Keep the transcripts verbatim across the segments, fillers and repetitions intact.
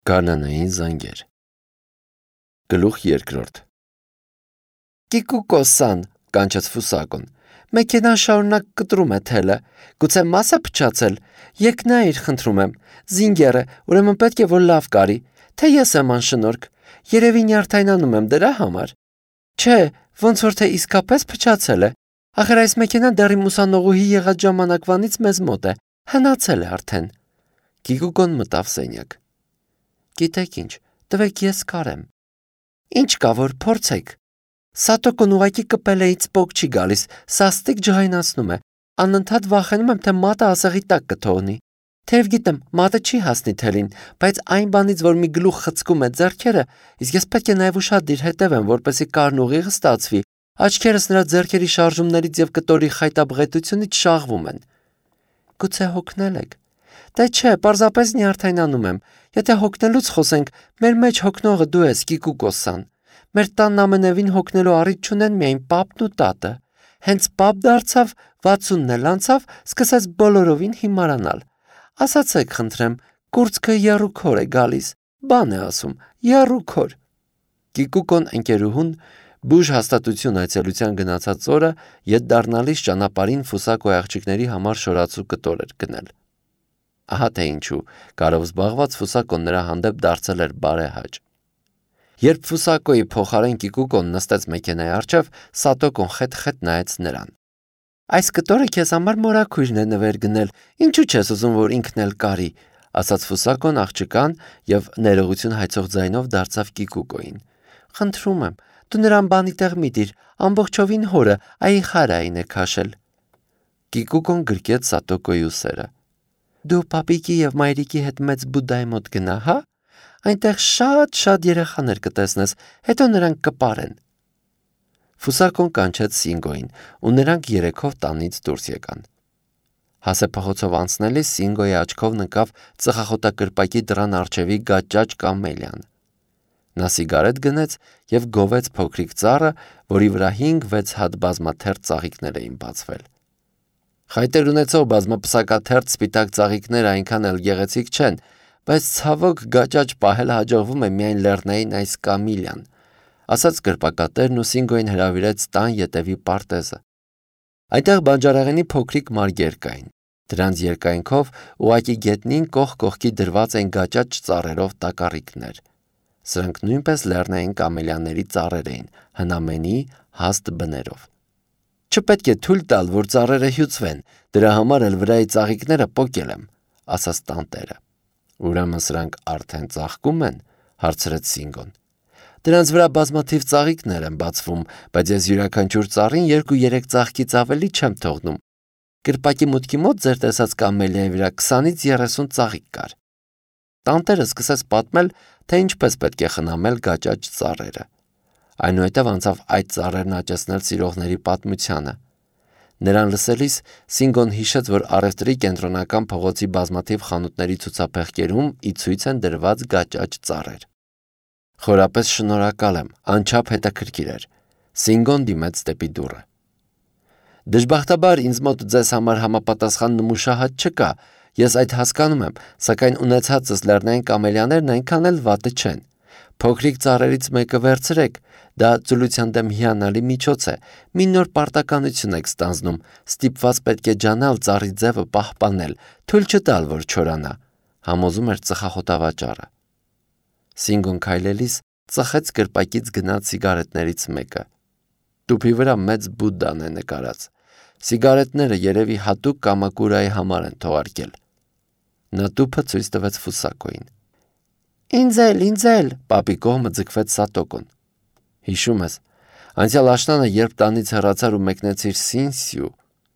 Գարնանային զանգեր։ Գլուխ երկրորդ։ Կիկուկոսան, կանչեց Ֆուսակոն։ Մեքենան շարունակ կտրում է թելը։ Գուցե մասը փչացել։ Երկնայիր, խնդրում եմ։ Զինգերը, ուրեմն պետք է որ լավ կարի, թե ես եմ անշնորհք։ Երևի նյարդայնանում եմ դրա համար։ Չէ, ոնց որ թե իսկապես փչացել է։ Ախր այս մեքենան դեռ իմ ուսանողուհի եղած ժամանակվանից մեզ մոտ է։ Հնացել է արդեն։ Կիկուկոն մտավ սենյակ։ Գիտեք ինչ, տվեք ես կարեմ։ Ինչ կա որ փորձեք։ Սատոկոն ուղակի կպելեից պոկ չի գալիս, սաստիկ ջհայնացնում է։ Անընդհատ վախենում եմ, թե մատը ասեղի տակ կթողնի։ Թեև գիտեմ, մատը չի հասնի թելին, բայց այն բանից, որ մի գլուխ խցկում է ձեռքերը, իսկ ես պետք է նաև ուշադիր հետևեմ, որպեսզի կարն ուղիղ ստացվի։ Աչքերս նրա ձեռքերի շարժումներից եւ կտորի խայտաբղետությունից շաղվում են։ Գուցե հոգնել եք։ Դե չէ, պարզապես նյարդայնանում եմ։ Եթե հոգնելուց խոսենք, մեր մեջ հոգնողը դու ես, Կիկուկոսան։ Մեր տանն ամենևին հոգնելու առիթ չունեն միայն պապն ու տատը։ Հենց պապ դարձավ, վաթսունն էլ անցավ, սկսեց բոլորովին հիմարանալ։ Ասացեք, խնդրեմ, կուրծքը եռուքոր է գալիս։ Բան է ասում, եռուքոր։ Կիկուկոն ընկերուհուն բուժ հաստատություն այցելության գնացած օրը ետ դառնալիս ճանապարհին Ֆուսակոյի աղջիկների համար շորացու կտոր էր գնել։ Ահա թե ինչու կարով զբաղված Ֆուսակոն նրա հանդեպ դարձել էր բարեհաճ։ Երբ Ֆուսակոյի փոխարեն Կիկուկոն նստեց մեքենայի առջև, Սատոկոն խետ-խետ նայեց նրան։ Այս կտորը քեզ համար մորաքույրն է նվեր գնել, ինչու չես ուզում, որ ինքն էլ կարի, ասաց Ֆուսակոն աղջկան եւ ներողություն հայցող ձայնով դարձավ Կիկուկոյին։ Խնդրում եմ, դու նրան բանի տեղ մի դիր, ամբողջովին հորը, այ խարային է քաշել։ Կիկուկոն գրկեց Սատոկոյի ուսերը։ Դու պապիկի եւ մայրիկի հետ մեծ Բուդդայի մոտ գնա, հա? Այնտեղ շատ-շատ երեխաներ կտեսնես, հետո նրանք կպարեն։ Ֆուսակոն կանչեց Սինգոյին, ու նրանք երեքով տանից դուրս եկան։ Հասեփախոցով անցնելիս Սինգոյի աչքով նկավ ծխախոտակրպակի դռան առջևի գաճաճ կամելյան։ Նա սիգարետ գնեց եւ գովեց փոքրիկ ծառը, որի վրա հինգ-վեց հատ բազմաթերթ ծաղիկներ էին բացվել։ Խայտեր ունեցող բազմապսակաթերթ սպիտակ ծաղիկները այնքան էլ գեղեցիկ չեն, բայց ցավոք գաճաճ պահել հաջողվում է միայն լեռնային այս կամիլյան, ասաց կրպակատերն ու Սինգոյին հրավիրեց տան ետևի պարտեզը։ Այդտեղ բանջարեղենի փոքրիկ մարգեր կային։ Դրանց երկայնքով ուղակի գետնին կողք կողքի դրված են գաճաճ ծառերով տակառիկներ։ Սրանք նույնպես լեռնային կամելյանների ծառեր էին, հնամենի հաստ բներով։ Չպետք է թույլ տալ, որ ծառերը հյուծվեն, դրա համար էլ վրայի ծաղիկները պոկել եմ, ասաց տանտերը։ Ուրեմն սրանք արդեն ծաղկում են, հարցրեց Սինգոն։ Դրանց վրա բազմաթիվ ծաղիկներ են բացվում, բայց ես յուրաքանչյուր ծառին երկու-երեք ծաղկից ավելի չեմ թողնում։ Կրպակի մուտքի մոտ ձեր տեսած կամելիայի վրա քսանից երեսուն ծաղիկ կար։ Տանտերը սկսեց պատմել, թե ինչպես պետք է խնամել գաճաճ ծառերը։ Այնուհետև անցավ այդ ծառերն աճեցնել սիրողների պատմությանը։ Նրան լսելիս Սինգոն հիշեց, որ առևտրի կենտրոնական փողոցի բազմաթիվ խանութների ցուցափեղկերում ի ցույց են դրված գաճաճ ծառեր։ Խորապես շնորհակալ եմ, անչափ հետաքրքիր էր։ Սինգոն դիմեց դեպի դուռը։ Դժբախտաբար ինձ մոտ ձեզ համար համապատասխան նմուշահատ չկա, ես այդ հասկանում եմ, սակայն ունեցածս լեռնային կամելյաներն այնքան էլ վատը չեն։ Փոքրիկ ծառերից մեկը վերցրեք, դա ծուլության դեմ հիանալի միջոց է, մի նոր պարտականություն եք ստանձնում, ստիպված պետք է ջանալ ծառի ձևը պահպանել, թույլ չտալ, որ չորանա, համոզում էր ծխախոտավաճառը։ Սինգոն քայլելիս ծխեց կրպակից գնած սիգարետներից մեկը։ Տուփի վրա մեծ Բուդդան է նկարած։ Սիգարետները երևի հատուկ Կամակուրայի համար են թողարկել։ Նա տուփը ցույց տվեց Ֆուսակոյին։ Ինձ էլ, ինձ էլ, պապի կողմը ձգվեց Սատոկոն։ Հիշում ես, անցյալ աշնանը, երբ տանից հեռացար ու մեկնեցիր Սինսյու։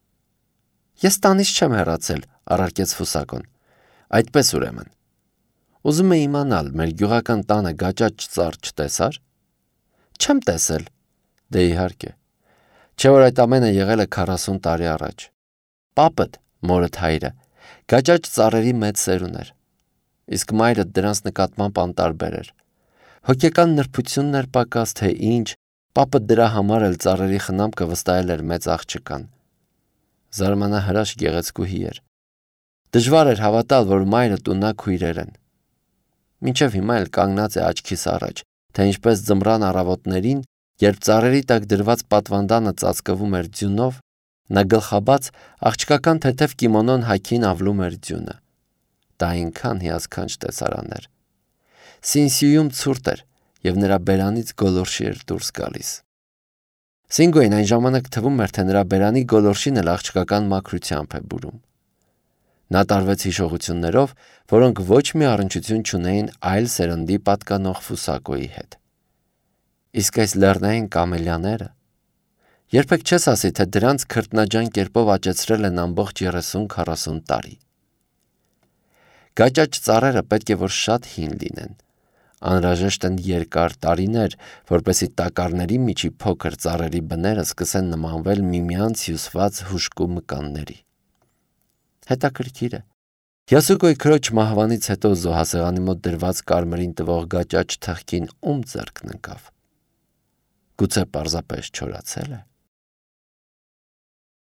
Ես տանից չեմ հեռացել, առարկեց Ֆուսակոն։ Այդպես ուրեմն։ Ուզում եմ իմանալ, մեր գյուղական տանը գաճաճ ծառ չտեսար։ Չեմ տեսել։ Դե իհարկե։ Չէ՞ որ այդ ամենը եղել է քառասուն տարի առաջ։ Պապդ, մորդ հայրը, գաճաճ ծառերի մեծ սերուն էր։ Իսկ մայրդ դրանց նկատմամբ անտարբեր էր։ Հոգեկան նրբությունն էր պակաս, թե ինչ, պապը դրա համար էլ ծառերի խնամքը վստահել էր մեծ աղջկան։ Զարմանահրաշ գեղեցկուհի էր։ Դժվար էր հավատալ, որ մայրդ ու նա քույրեր են։ Մինչև հիմա էլ կանգնած է աչքիս առաջ, թե ինչպես ձմռան առավոտներին, երբ ծառերի տակ դրված պատվանդանը ծածկվում էր ձյունով, նա գլխաբաց աղջկական թեթև կիմոնոն հագին ավլում էր ձյունը։ Դա այնքան հիասքանչ տեսարան էր։ Սինսիում ցուրտ էր և նրա բերանից գոլորշի էր դուրս գալիս։ Սինգոյին այն ժամանակ թվում էր, թե նրա բերանի գոլորշին էլ աղջկական մաքրությամբ է բուրում։ Նա տարվեց հիշողություններով, որոնք ոչ մի առնչություն չունեին այլ սերնդի պատկանող Ֆուսակոյի հետ։ Իսկ այս լեռնային կամելիաները, երբեք չես ասի, թե դրանց քրտնաջան կերպով աճեցրել են ամբողջ երեսուն-քառասուն տարի։ Գաճաճ ծառերը պետք է որ շատ հին լինեն։ Անհրաժեշտ են երկար տարիներ, որպեսզի տակառների միջի փոքր ծառերի բները սկսեն նմանվել միմյանց հյուսված հուժկու մկանների։ Հետաքրքիր է։ Յասուկոյի քրոջ մահվանից հետո զոհասեղանի մոտ դրված կարմրին տվող գաճաճ թղթին ում ձեռքն ընկավ։ Գուցե պարզապես չորացել է։